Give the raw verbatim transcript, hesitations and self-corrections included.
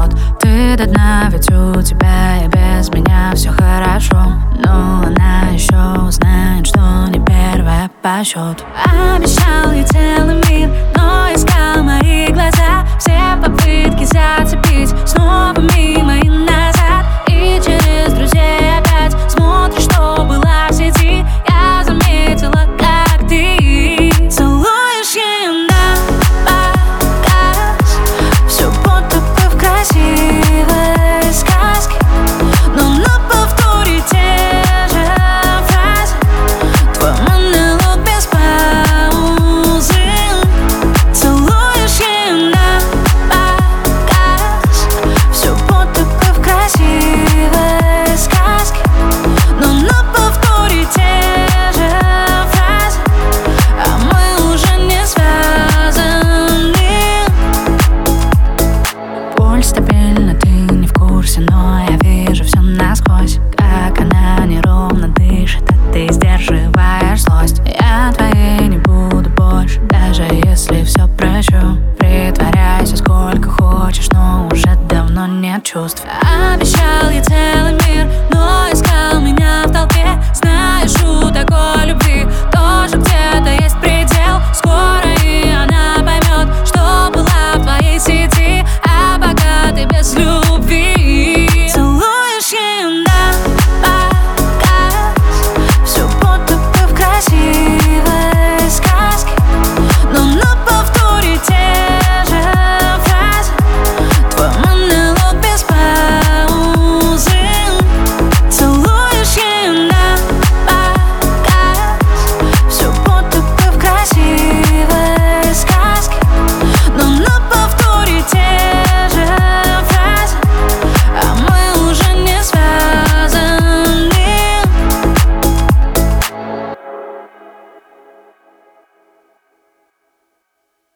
вот ты до дна, ведь у тебя и без меня все хорошо. Но она еще узнает, что не первая по счету. Обещал ей целый мир, но искал мои глаза. Все попытки зацепить снова мимо и назад. И через друзей опять смотришь, что было в сети. Я заметила, как ты целуешь ее на показ. Все будто бы в красивой сказке, но на повторе те же фразы. Твой монолог без паузы. Целуешь ее на показ. Все будто бы в красивой сказке, но на повторе те же фразы. А мы уже не связаны. Пульс стабильно, ты не в курсе, но я вижу все насквозь. Как она неровно дышит, а ты сдерживаешь злость. Я твоей не буду больше, даже если все прощу. Притворяйся сколько хочешь, но уже давно нет чувств. Обещал я тебе